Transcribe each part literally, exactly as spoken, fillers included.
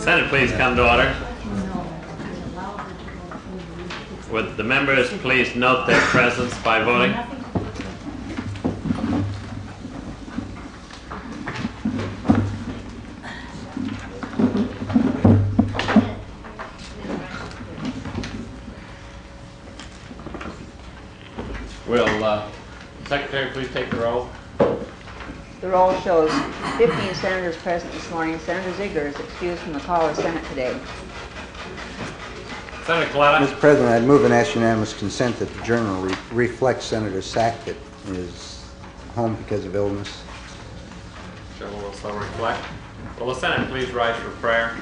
Senate, please come to order. Would the members please note their presence by voting? Will uh, Secretary please take the roll? The roll shows fifteen senators present this morning. Senator Ziegler is excused from the call of the Senate today. Senator Coletta. Mister President, I'd move and ask unanimous consent that the journal re reflects Senator Sackett is home because of illness. Journal will so reflect. Will the Senate please rise for prayer?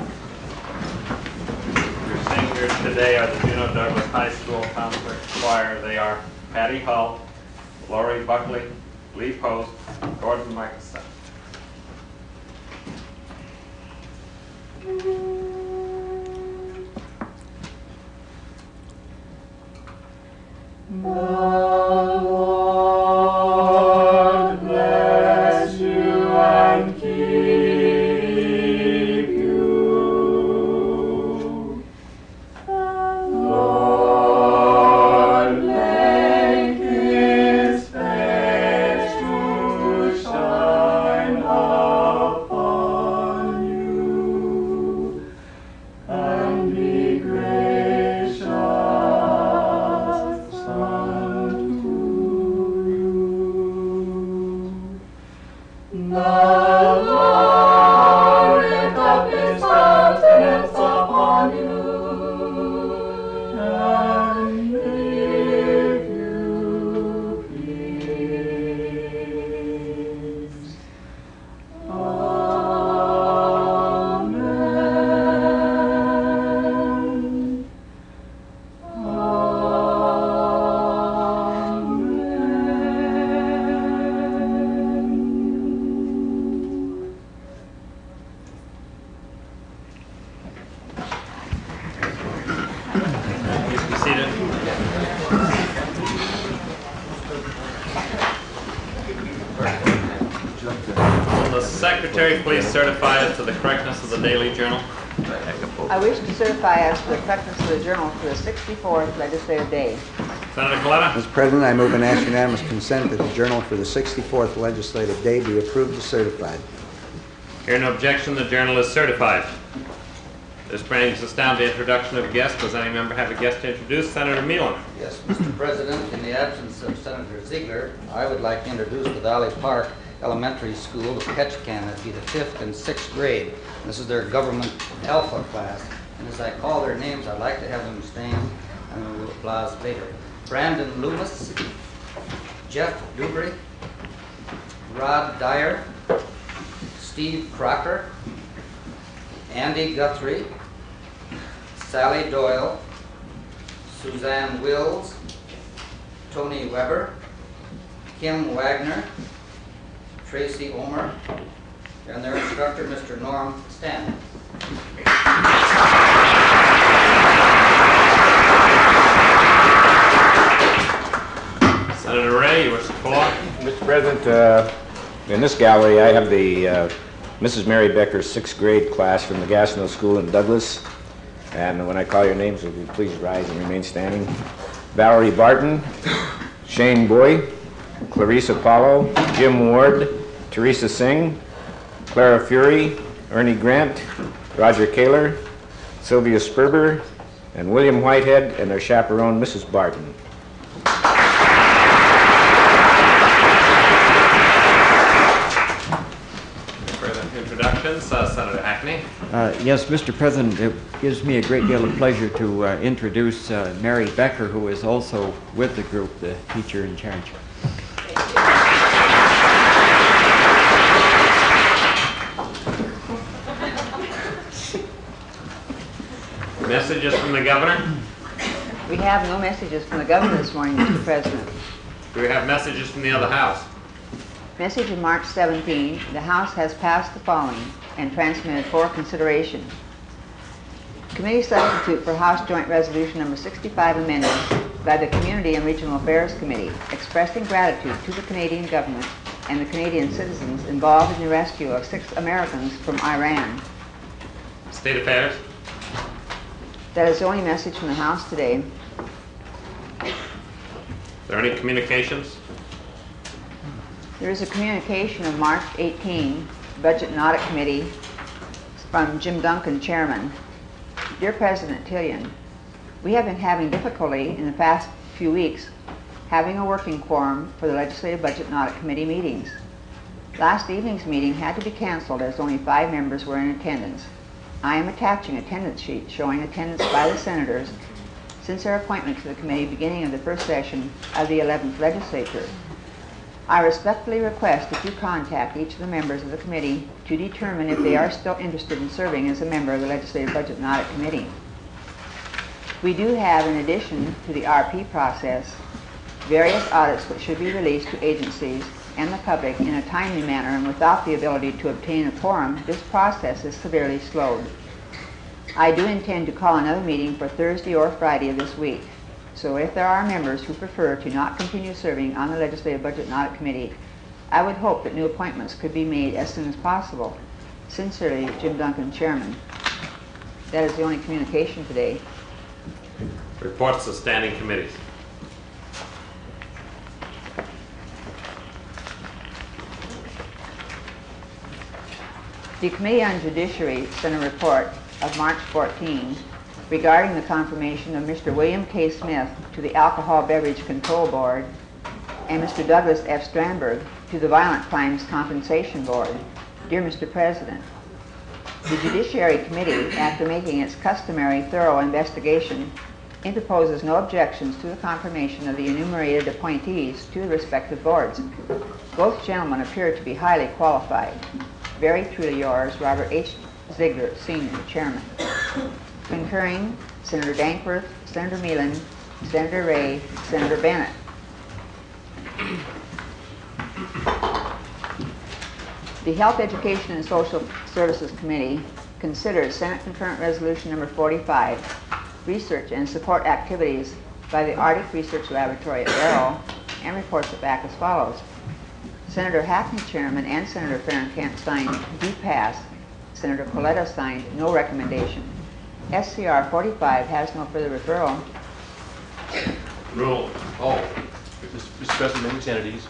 Your singers today are the Juneau Douglas High School Concert Choir. They are Patty Hull, Lori Buckley, Lee Post, Gordon Michelson. The Lord bless you and keep you. The Lord make his face to shine upon you and be gracious unto you. The Lord lift up his countenance upon you and give you peace. Amen. Please be seated. Will the Secretary please certify as to the correctness of the Daily Journal? I wish to certify as to the correctness of the journal for the sixty-fourth legislative day. Senator Coletta. Mister President, I move and ask unanimous consent that the journal for the sixty-fourth legislative day be approved as certified. Hearing no objection, the journal is certified. This brings us down to introduction of guests. Does any member have a guest to introduce? Senator Meelan. Yes, Mister President, in the absence of Senator Ziegler, I would like to introduce the Valley Park Elementary School to Ketchikan. That'd be the fifth and sixth grade. This is their government alpha class. And as I call their names, I'd like to have them stand and we'll applause later. Brandon Loomis, Jeff Dubry, Rod Dyer, Steve Crocker, Andy Guthrie, Sally Doyle, Suzanne Wills, Tony Weber, Kim Wagner, Tracy Omer, and their instructor, Mister Norm Stanton. Senator Ray, you wish to pull up? Mister President, uh, in this gallery I have the uh, Missus Mary Becker's sixth grade class from the Gastineau School in Douglas. And when I call your names, will you please rise and remain standing? Valerie Barton, Shane Boy, Clarissa Paulo, Jim Ward, Teresa Singh, Clara Fury, Ernie Grant, Roger Kaler, Sylvia Sperber, and William Whitehead, and their chaperone, Missus Barton. Introductions, uh, Senator Hackney. Uh, yes, Mister President, it gives me a great deal of pleasure to uh, introduce uh, Mary Becker, who is also with the group, the teacher in charge. Messages from the governor? We have no messages from the governor this morning, Mister President. Do we have messages from the other house? Message of March seventeenth, the House has passed the following and transmitted for consideration. Committee substitute for House Joint Resolution number sixty-five amended by the Community and Regional Affairs Committee, expressing gratitude to the Canadian government and the Canadian citizens involved in the rescue of six Americans from Iran. State Affairs. That is the only message from the House today. Are there any communications? There is a communication of March eighteenth, Budget and Audit Committee, from Jim Duncan, Chairman. Dear President Tillian, we have been having difficulty in the past few weeks having a working quorum for the Legislative Budget and Audit Committee meetings. Last evening's meeting had to be canceled as only five members were in attendance. I am attaching attendance sheet showing attendance by the senators since their appointment to the committee beginning of the first session of the eleventh legislature. I respectfully request that you contact each of the members of the committee to determine if they are still interested in serving as a member of the Legislative Budget and Audit Committee. We do have, in addition to the R P process, various audits which should be released to agencies and the public in a timely manner, and without the ability to obtain a quorum, this process is severely slowed. I do intend to call another meeting for Thursday or Friday of this week. So if there are members who prefer to not continue serving on the Legislative Budget and Audit Committee, I would hope that new appointments could be made as soon as possible. Sincerely, Jim Duncan, Chairman. That is the only communication today. Reports of standing committees. The Committee on Judiciary sent a report of March fourteenth regarding the confirmation of Mister William K. Smith to the Alcohol Beverage Control Board and Mister Douglas F. Strandberg to the Violent Crimes Compensation Board. Dear Mister President, the Judiciary Committee, after making its customary thorough investigation, interposes no objections to the confirmation of the enumerated appointees to the respective boards. Both gentlemen appear to be highly qualified. Very truly yours, Robert H. Ziegler, Senior, Chairman. Concurring, Senator Dankworth, Senator Meelan, Senator Ray, Senator Bennett. The Health, Education, and Social Services Committee considered Senate Concurrent Resolution number forty-five, research and support activities by the Arctic Research Laboratory at Barrow, and reports it back as follows. Senator Hackney, Chairman, and Senator Ferencamp signed do pass. Senator Coletta signed no recommendation. S C R forty-five has no further referral. Rule. Oh, Mister President, members, entities.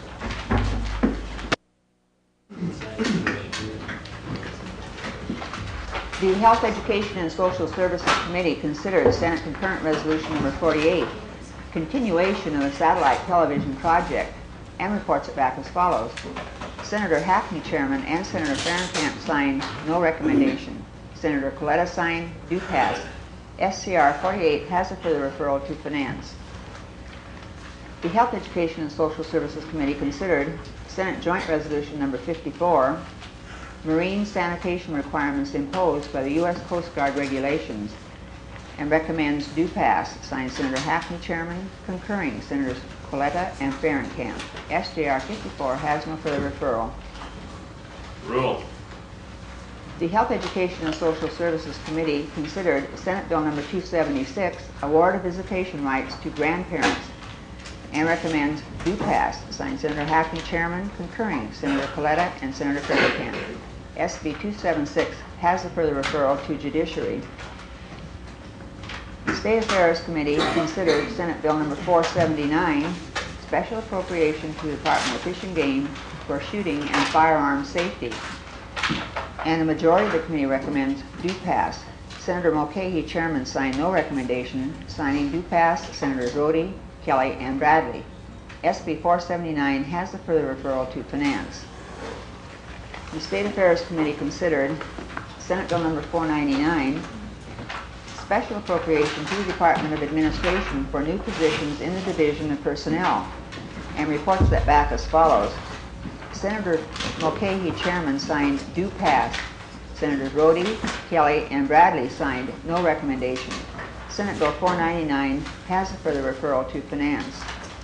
The Health, Education, and Social Services Committee considered Senate Concurrent Resolution number forty-eight, continuation of the satellite television project, and reports it back as follows. Senator Hackney, Chairman, and Senator Ferencamp signed no recommendation. Senator Coletta signed do pass. S C R forty-eight has a further referral to Finance. The Health, Education, and Social Services Committee considered Senate Joint Resolution number fifty-four, marine sanitation requirements imposed by the U S Coast Guard regulations, and recommends do pass. Signed Senator Hackney, Chairman, concurring Senators Coletta and Ferencamp. S J R fifty-four has no further referral. Rule. The Health, Education, and Social Services Committee considered Senate Bill number two seventy-six, award of visitation rights to grandparents, and recommends do pass. Signed Senator Hackney, Chairman, concurring Senator Coletta and Senator Ferencamp. S B two seventy-six has a further referral to Judiciary. The State Affairs Committee considered Senate Bill number four seventy-nine, special appropriation to the Department of Fish and Game for shooting and firearm safety. And the majority of the committee recommends do pass. Senator Mulcahy, Chairman, signed no recommendation. Signing do pass, Senators Rhodey, Kelly, and Bradley. S B four seventy-nine has a further referral to Finance. The State Affairs Committee considered Senate Bill number four ninety-nine, special appropriation to the Department of Administration for new positions in the Division of Personnel, and reports that back as follows. Senator Mulcahy, Chairman, signed do pass. Senators Rhodey, Kelly, and Bradley signed no recommendation. Senate Bill four ninety-nine has a further referral to Finance.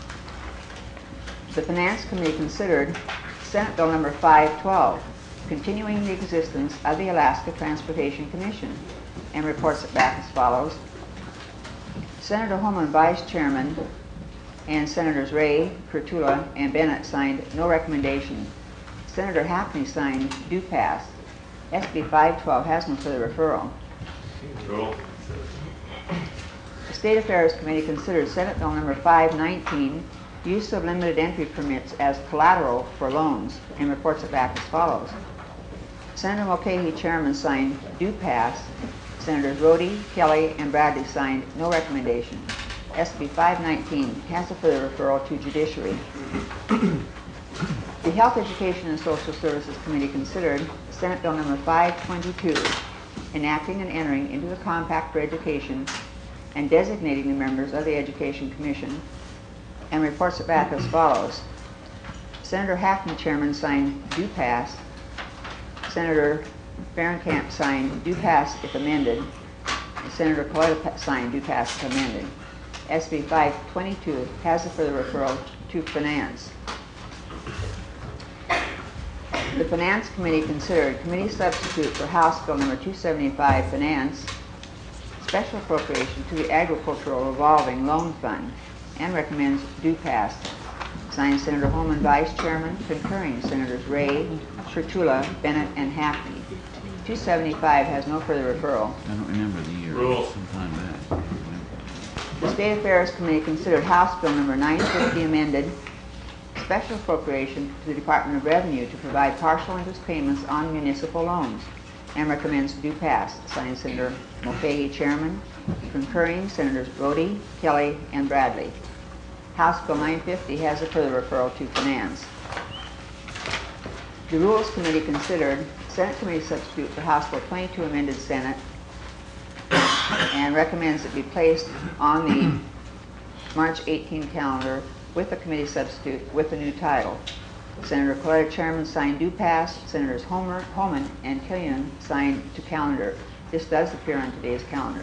The Finance Committee considered Senate Bill number five twelve, continuing the existence of the Alaska Transportation Commission, and reports it back as follows. Senator Holman, Vice Chairman, and Senators Ray, Kurtula, and Bennett signed no recommendation. Senator Hackney signed do pass. S B five twelve has no further referral. Rule. The State Affairs Committee considered Senate Bill number five nineteen, use of limited entry permits as collateral for loans, and reports it back as follows. Senator Mulcahy, Chairman, signed do pass. Senators Rhodey, Kelly, and Bradley signed no recommendation. S B five nineteen has a further referral to Judiciary. The Health, Education, and Social Services Committee considered Senate Bill number five twenty-two, enacting and entering into the Compact for Education and designating the members of the Education Commission, and reports it back as follows. Senator Hackman, Chairman, signed do pass. Senator Fahrenkamp signed do pass if amended. And Senator Coletta signed do pass if amended. S B five twenty-two has a further referral to Finance. The Finance Committee considered committee substitute for House Bill number two seventy-five, Finance, special appropriation to the Agricultural Revolving Loan Fund, and recommends do pass. Signed Senator Holman, Vice Chairman, concurring Senators Ray, Chertula, Bennett, and Hackney. two seventy-five has no further referral. I don't remember the year. Rule. Sometime back. The State Affairs Committee considered House Bill number nine fifty amended, special appropriation to the Department of Revenue to provide partial interest payments on municipal loans, and recommends do pass. Signed Senator Mulcahy, Chairman, concurring Senators Rhodey, Kelly, and Bradley. House Bill nine fifty has a further referral to Finance. The Rules Committee considered Senate Committee substitute for House Bill twenty-two amended Senate and recommends it be placed on the March eighteenth calendar with a committee substitute with a new title. Senator Coletta, Chairman, signed do pass. Senators Homer, Holman and Killian signed to calendar. This does appear on today's calendar.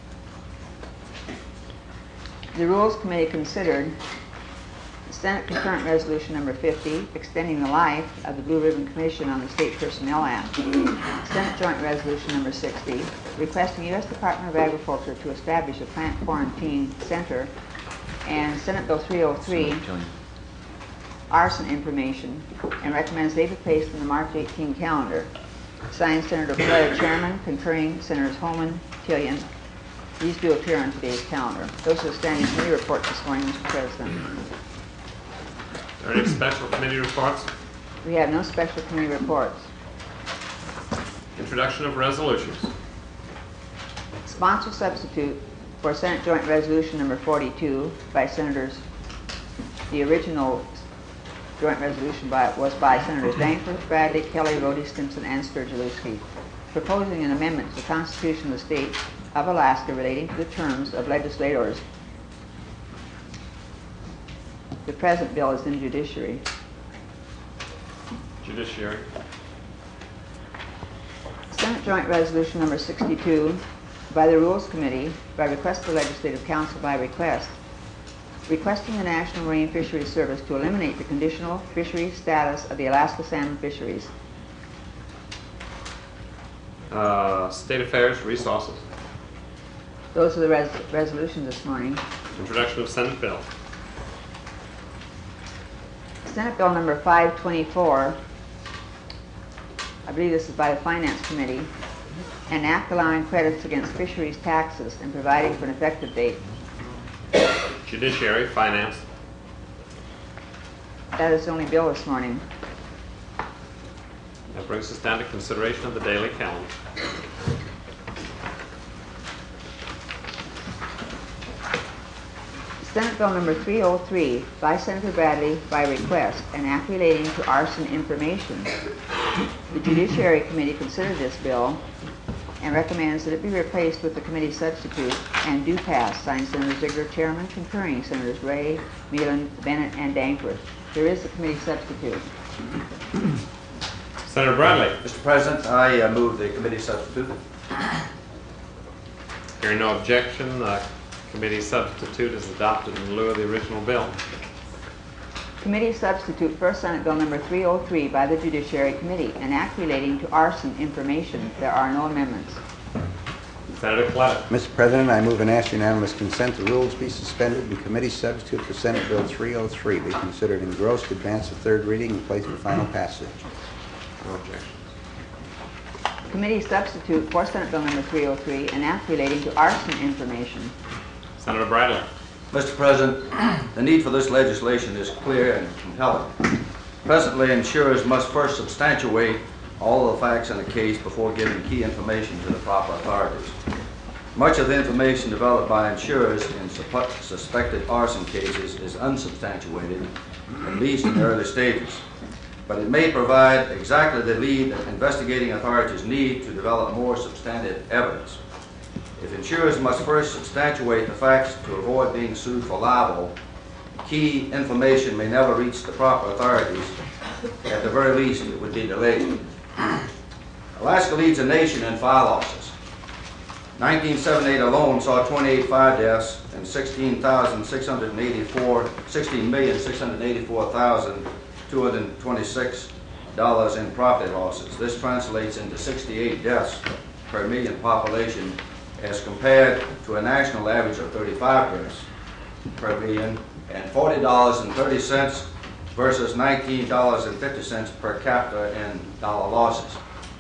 The Rules Committee considered Senate Concurrent Resolution number fifty, extending the life of the Blue Ribbon Commission on the State Personnel Act. Senate Joint Resolution number sixty, requesting U S Department of Agriculture to establish a plant quarantine center, and Senate Bill three oh three, arson information, and recommends they be placed in the March eighteenth calendar. Signed Senator Coletta, Chairman, concurring Senators Holman, Killian. These do appear on today's calendar. Those are the standing committee reports this morning, Mister President. Are there any special committee reports? We have no special committee reports. Introduction of resolutions. Sponsor substitute for Senate Joint Resolution number forty-two by Senators, the original joint resolution by, was by Senators Dankworth, Bradley, Kelly, Rhodey, Stimson, and Sturgill-Lewski, proposing an amendment to the Constitution of the State of Alaska relating to the terms of legislators. The present bill is in Judiciary. Judiciary. Senate Joint Resolution number sixty-two by the Rules Committee, by request of the Legislative Council by request, requesting the National Marine Fisheries Service to eliminate the conditional fisheries status of the Alaska salmon fisheries. Uh, State Affairs, Resources. Those are the res resolutions this morning. Introduction of Senate Bill. Senate Bill number five twenty-four, I believe this is by the Finance Committee, an act allowing credits against fisheries taxes and providing for an effective date. Judiciary, Finance. That is the only bill this morning. That brings us down to consideration of the daily calendar. Senate Bill number three oh three by Senator Bradley by request, an act relating to arson information. The Judiciary Committee considered this bill and recommends that it be replaced with the committee substitute and do pass. Signed Senator Ziegler, Chairman, concurring Senators Ray, Meelan, Bennett, and Dankworth. There is a committee substitute. Senator Bradley. Mister President, I uh, move the committee substitute. Hearing no objection, the committee substitute is adopted in lieu of the original bill. Committee substitute for Senate Bill number three oh three by the Judiciary Committee, an act relating to arson information. There are no amendments. Senator Coletta. Mister President, I move and ask unanimous consent the rules be suspended and committee substitute for Senate Bill three oh three be considered engrossed, advance to third reading, and placed for final passage. No objection. committee substitute for Senate Bill number three oh three, an act relating to arson information. Senator Bradley. Mister President, the need for this legislation is clear and compelling. Presently, insurers must first substantiate all of the facts in a case before giving key information to the proper authorities. Much of the information developed by insurers in sup- suspected arson cases is unsubstantiated, at least in the early stages. But it may provide exactly the lead that investigating authorities need to develop more substantive evidence. If insurers must first substantiate the facts to avoid being sued for libel, key information may never reach the proper authorities. At the very least, it would be delayed. Alaska leads the nation in fire losses. nineteen seventy-eight alone saw twenty-eight fire deaths and sixteen thousand six hundred eighty-four, sixteen million six hundred eighty-four thousand two hundred twenty-six dollars in property losses. This translates into sixty-eight deaths per million population, as compared to a national average of thirty-five deaths per million and forty dollars and thirty cents versus nineteen dollars and fifty cents per capita in dollar losses.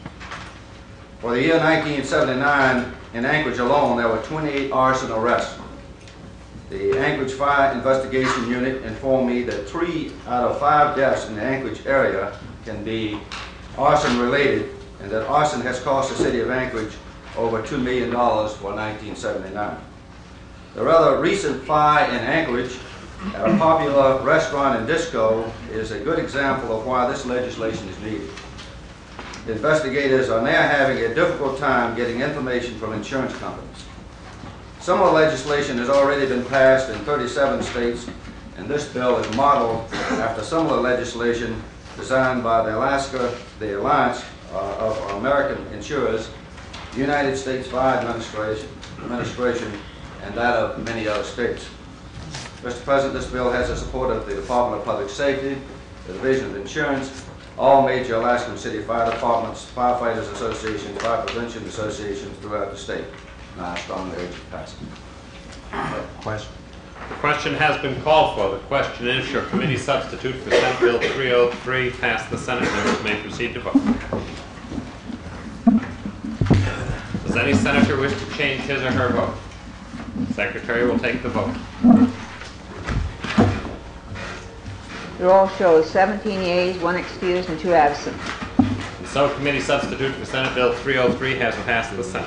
For the year nineteen seventy-nine, in Anchorage alone, there were twenty-eight arson arrests. The Anchorage Fire Investigation Unit informed me that three out of five deaths in the Anchorage area can be arson related, and that arson has cost the city of Anchorage over two million dollars for nineteen seventy-nine. The rather recent fire in Anchorage at a popular restaurant and disco is a good example of why this legislation is needed. The investigators are now having a difficult time getting information from insurance companies. Similar legislation has already been passed in thirty-seven states, and this bill is modeled after similar legislation designed by the Alaska, the Alliance uh, of American Insurers, United States Fire Administration, Administration, and that of many other states. Mister President, this bill has the support of the Department of Public Safety, the Division of Insurance, all major Alaskan city fire departments, firefighters associations, fire prevention associations throughout the state. And I strongly urge it passed. Question. The question has been called for. The question is, shall committee substitute for Senate Bill three oh three pass the Senate? Members may proceed to vote. Does any senator wish to change his or her vote? Secretary will take the vote. The roll shows seventeen yeas, one excused, and two absent. And so committee substitute for Senate Bill three oh three has passed the Senate.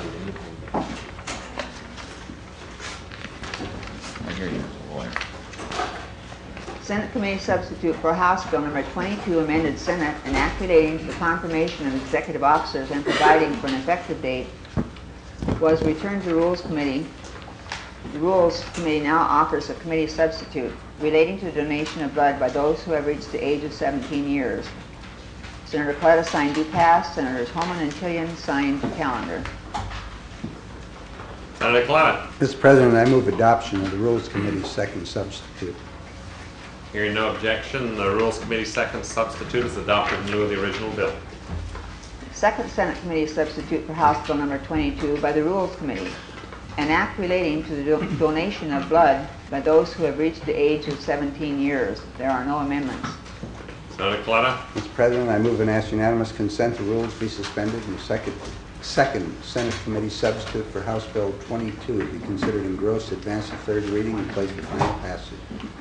Senate committee substitute for House Bill number twenty-two, amended Senate, an act relating to the confirmation of executive officers and providing for an effective date, was returned to the Rules Committee. The Rules Committee now offers a committee substitute relating to the donation of blood by those who have reached the age of seventeen years. Senator Coletta signed do pass. Senators Holman and Tillian signed calendar. Senator Coletta. Mister President, I move adoption of the Rules Committee's second substitute. Hearing no objection, the Rules Committee second substitute is adopted in lieu of the original bill. Second Senate committee substitute for House Bill number twenty-two by the Rules Committee, an act relating to the do donation of blood by those who have reached the age of seventeen years. There are no amendments. Senator Coletta. Mister President, I move and ask unanimous consent the rules be suspended and the second, second Senate Committee substitute for House Bill twenty-two be considered engrossed, advance to third reading, and place for final passage.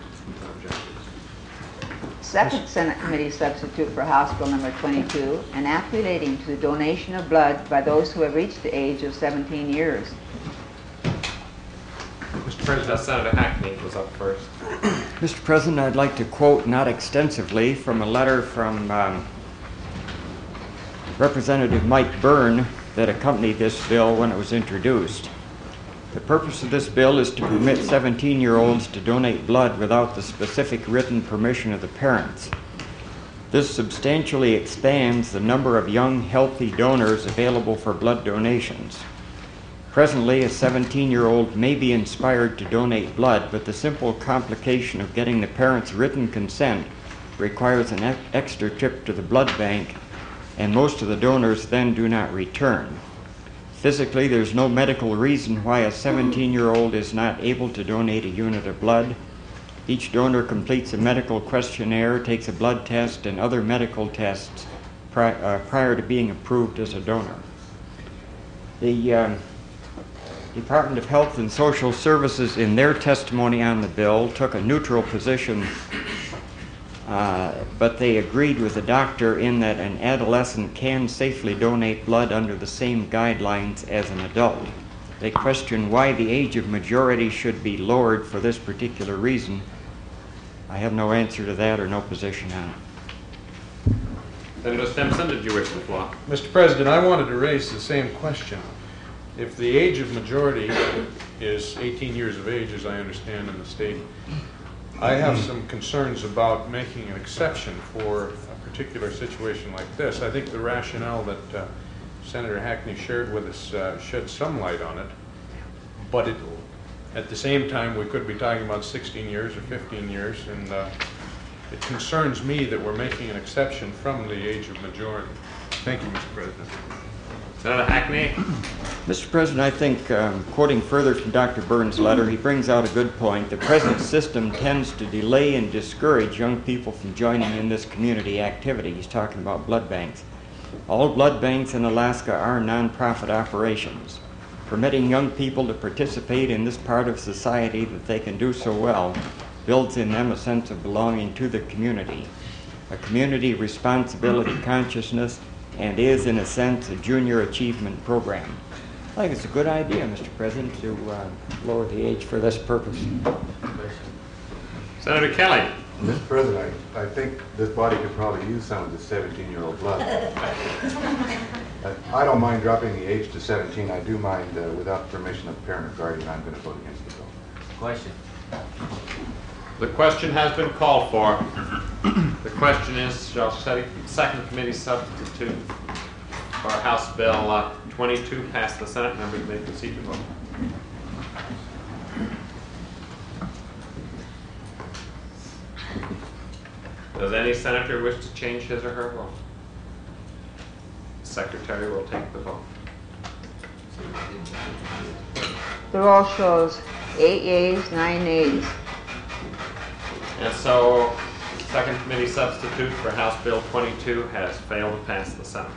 Second Senate committee substitute for House Bill number twenty-two, an act relating to the donation of blood by those who have reached the age of seventeen years. Mister President, Senator Hackney was up first. Mister President, I'd like to quote, not extensively, from a letter from um, Representative Mike Byrne that accompanied this bill when it was introduced. The purpose of this bill is to permit seventeen-year-olds to donate blood without the specific written permission of the parents. This substantially expands the number of young, healthy donors available for blood donations. Presently, a seventeen-year-old may be inspired to donate blood, but the simple complication of getting the parents' written consent requires an ex extra trip to the blood bank, and most of the donors then do not return. Physically, there's no medical reason why a seventeen-year-old is not able to donate a unit of blood. Each donor completes a medical questionnaire, takes a blood test, and other medical tests pri uh, prior to being approved as a donor. The um, Department of Health and Social Services, in their testimony on the bill, took a neutral position, uh, but they agreed with the doctor in that an adolescent can safely donate blood under the same guidelines as an adult. They question why the age of majority should be lowered for this particular reason. I have no answer to that or no position on it. Senator Stimson, did you wish the floor? Mister President, I wanted to raise the same question. If the age of majority is eighteen years of age, as I understand in the state, I have some concerns about making an exception for a particular situation like this. I think the rationale that uh, Senator Hackney shared with us uh, shed some light on it, but it, at the same time, we could be talking about sixteen years or fifteen years, and uh, it concerns me that we're making an exception from the age of majority. Thank you, Mister President. Senator Hackney. Mister President, I think, um, quoting further from Doctor Burns' letter, he brings out a good point. The present system tends to delay and discourage young people from joining in this community activity. He's talking about blood banks. All blood banks in Alaska are nonprofit operations. Permitting young people to participate in this part of society that they can do so well builds in them a sense of belonging to the community, a community responsibility consciousness, and is, in a sense, a junior achievement program. I think it's a good idea, Mister President, to uh, lower the age for this purpose. Senator Kelly. Mister President, I, I think this body could probably use some of the seventeen-year-old blood. uh, I don't mind dropping the age to seventeen. I do mind, uh, without the permission of the parent or guardian, I'm going to vote against the bill. Question. The question has been called for. The question is, shall second committee substitute for House Bill uh, twenty-two pass the Senate? Members may proceed to vote. Does any senator wish to change his or her vote? The secretary will take the vote. The roll shows eight yeas, nine nays. And so, second committee substitute for House Bill twenty-two has failed to pass the Senate.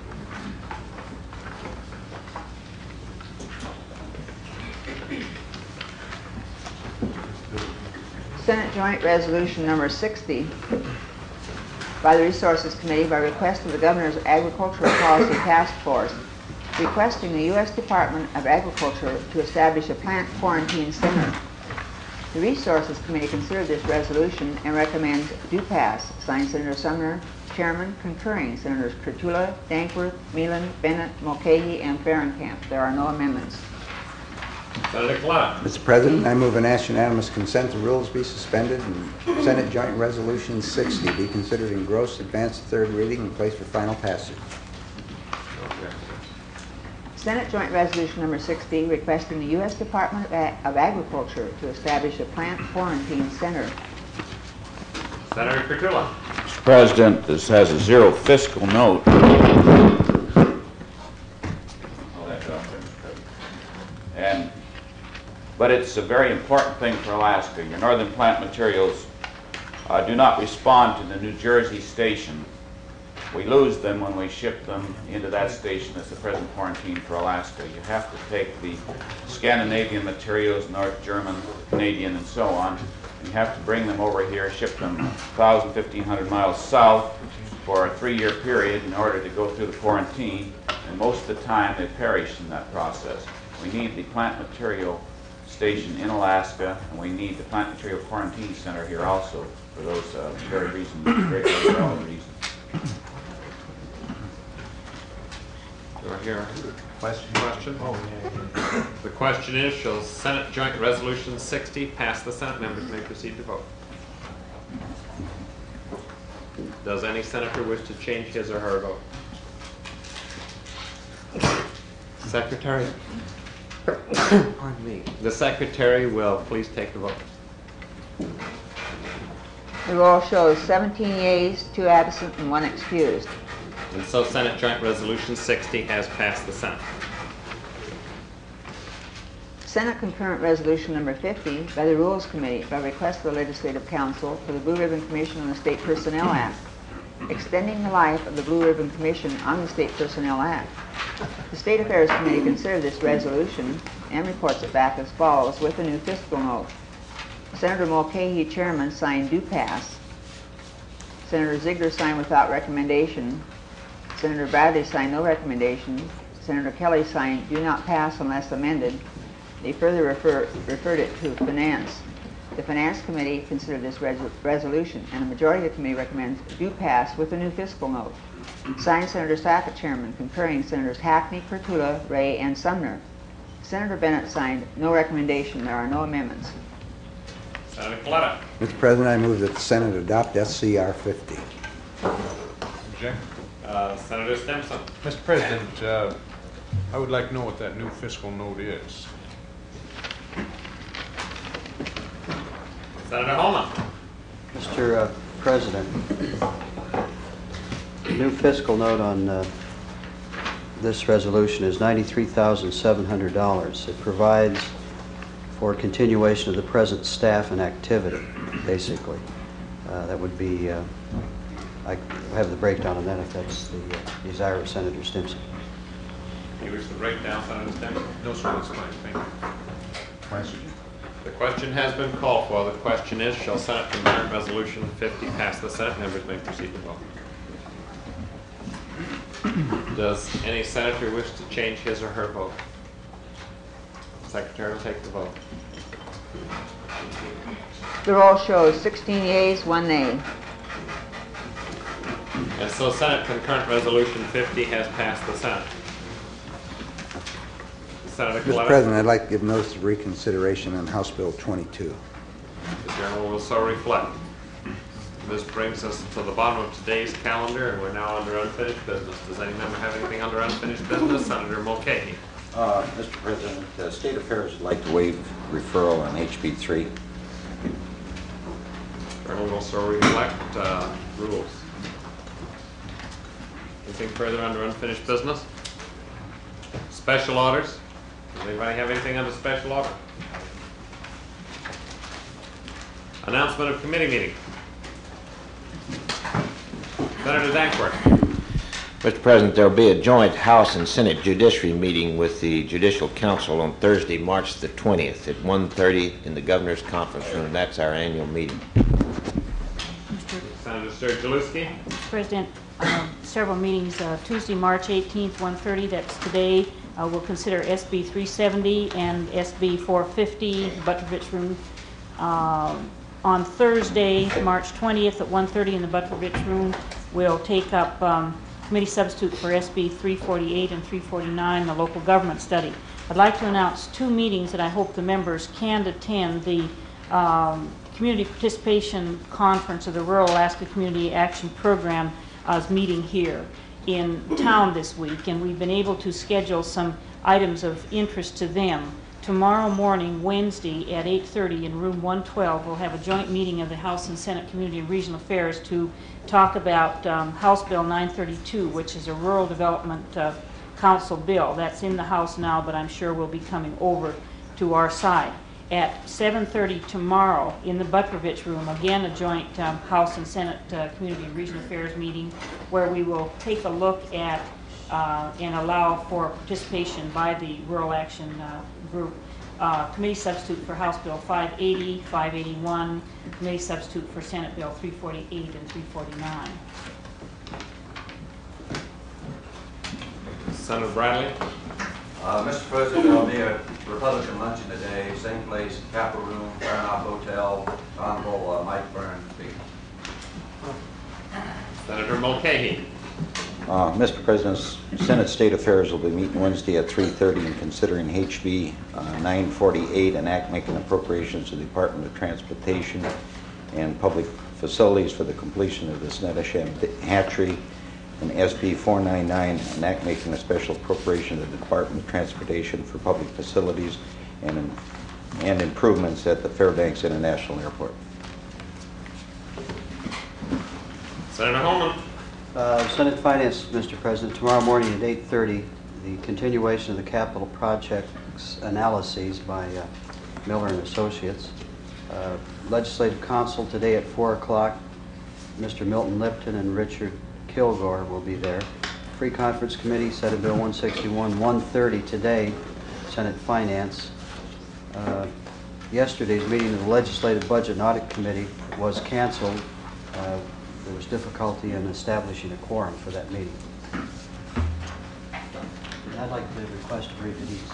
Senate Joint Resolution Number sixty by the Resources Committee by request of the Governor's Agricultural Policy Task Force, requesting the U S Department of Agriculture to establish a plant quarantine center. The Resources Committee considered this resolution and recommends do pass. Signed, Senator Sumner, Chairman, concurring Senators Kurtula, Dankworth, Meelan, Bennett, Mulcahy, and Fahrenkamp. There are no amendments. Senator Collette. Mister President, I move an ask unanimous consent the rules be suspended and Senate Joint Resolution sixty be considered engrossed, advanced to third reading, and placed for final passage. Senate Joint Resolution Number sixty requesting the U S Department of, Ag of Agriculture to establish a plant quarantine center. Senator Kurtula. Mister President, this has a zero fiscal note. And, but it's a very important thing for Alaska. Your Northern Plant Materials uh, do not respond to the New Jersey station. We lose them when we ship them into that station as the present quarantine for Alaska. You have to take the Scandinavian materials, North German, Canadian, and so on, and you have to bring them over here, ship them one thousand, fifteen hundred miles south for a three-year period in order to go through the quarantine, and most of the time they perish in that process. We need the plant material station in Alaska, and we need the plant material quarantine center here also for those uh, very reasons, very valid reasons. Do I hear a question? Question? Oh. The question is, shall Senate Joint Resolution sixty pass the Senate? Members may proceed to vote. Does any senator wish to change his or her vote? Secretary? Pardon me. The secretary will please take the vote. The roll shows seventeen yeas, two absent, and one excused. And so Senate Joint Resolution sixty has passed the Senate. Senate Concurrent Resolution Number fifty by the Rules Committee by request of the Legislative Council for the Blue Ribbon Commission on the State Personnel Act, extending the life of the Blue Ribbon Commission on the State Personnel Act. The State Affairs Committee considered this resolution and reports it back as follows with a new fiscal note. Senator Mulcahy, Chairman, signed do pass. Senator Ziegler signed without recommendation. Senator Bradley signed no recommendation. Senator Kelly signed do not pass unless amended. They further refer, referred it to Finance. The Finance Committee considered this res resolution, and the majority of the committee recommends do pass with a new fiscal note. Signed Senator Sackett, Chairman, concurring Senators Hackney, Kurtula, Ray, and Sumner. Senator Bennett signed no recommendation. There are no amendments. Senator Coletta. Mister President, I move that the Senate adopt S C R fifty. Object. Uh, Senator Stimson. Mister President, uh, I would like to know what that new fiscal note is. Senator Holman. Mister Uh, President, the new fiscal note on uh, this resolution is ninety-three thousand seven hundred dollars. It provides for continuation of the present staff and activity, basically. Uh, that would be, uh, I have the breakdown on that if that's the uh, desire of Senator Stimson. You wish to break down, Senator Stimson? No, sir, that's fine. Thank you. Question. The question has been called for. The question is, shall Senate concurrent resolution fifty pass the Senate? Members may proceed to vote. Does any senator wish to change his or her vote? Secretary will take the vote. The roll shows sixteen yeas, one nay. And so Senate concurrent resolution fifty has passed the Senate. Senator Mister Coletta. President, I'd like to give notice of reconsideration on House Bill twenty-two. The journal will so reflect. This brings us to the bottom of today's calendar, and we're now under unfinished business. Does any member have anything under unfinished business? Senator Mulcahy. Uh, Mister President, uh, State Affairs would like to waive referral on H B three. Journal will so reflect uh, rules. Anything further under unfinished business? Special orders? Does anybody have anything under special order? Announcement of committee meeting. Senator Dankworth. Mister President, there will be a joint House and Senate Judiciary meeting with the Judicial Council on Thursday, March the twentieth at one thirty in the Governor's Conference Room. That's our annual meeting. Senator Sturgeluski. Mister President, uh, several meetings, uh, Tuesday, March eighteenth, one thirty, that's today. Uh, we'll consider S B three seventy and S B four fifty, Butrovich Room. Uh, on Thursday, March twentieth at one thirty in the Butrovich Room, we'll take up um, committee substitute for S B three forty-eight and three forty-nine, the local government study. I'd like to announce two meetings that I hope the members can attend. The um, Community Participation Conference of the Rural Alaska Community Action Program uh, is meeting here in town this week, and we've been able to schedule some items of interest to them. Tomorrow morning, Wednesday, at eight thirty in room one twelve, we'll have a joint meeting of the House and Senate Community and Regional Affairs to talk about um, House Bill nine thirty-two, which is a Rural Development uh, Council bill. That's in the House now, but I'm sure will be coming over to our side. At seven thirty tomorrow in the Butrovich Room, again a joint um, House and Senate uh, Community and Regional Affairs meeting, where we will take a look at uh, and allow for participation by the Rural Action uh, Group. Uh, committee substitute for House Bill five eighty, five eighty-one, committee substitute for Senate Bill three forty-eight and three forty-nine. Senator Bradley. Uh, Mister President, there'll be a Republican luncheon today, same place, Capitol Room, Fahrenheit Hotel, Honorable uh, Mike Byrne speaking. Senator Mulcahy. Uh, Mister President, Senate State Affairs will be meeting Wednesday at three thirty and considering H B uh, nine forty-eight, an act making appropriations to the Department of Transportation and Public Facilities for the completion of the Snettisham Hatchery, and S B four ninety-nine, an act making a special appropriation to the Department of Transportation for public facilities and, and improvements at the Fairbanks International Airport. Senator Holman. Uh, Senate Finance, Mister President, tomorrow morning at eight thirty, the continuation of the capital projects analyses by uh, Miller and Associates. Uh, Legislative Council today at four o'clock. Mister Milton Lipton and Richard Kilgore will be there. Free Conference Committee, Senate Bill one sixty-one, one thirty today, Senate Finance. Uh, Yesterday's meeting of the Legislative Budget and Audit Committee was canceled. Uh, There was difficulty in establishing a quorum for that meeting. And I'd like to request a brief release.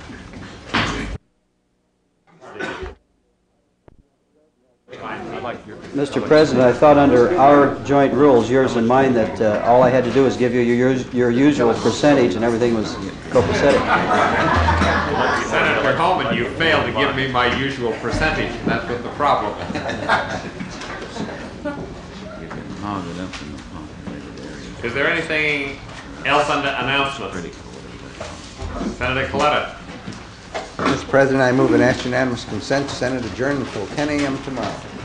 Mister President, I thought under our joint rules, yours and mine, that uh, all I had to do was give you your, your usual percentage and everything was copacetic. Senator Holman, you failed to give me my usual percentage. That's what the problem is. Is there anything else under announcements? Senator Coletta. Mister President, I move and ask unanimous consent, Senate adjourned until ten A M tomorrow.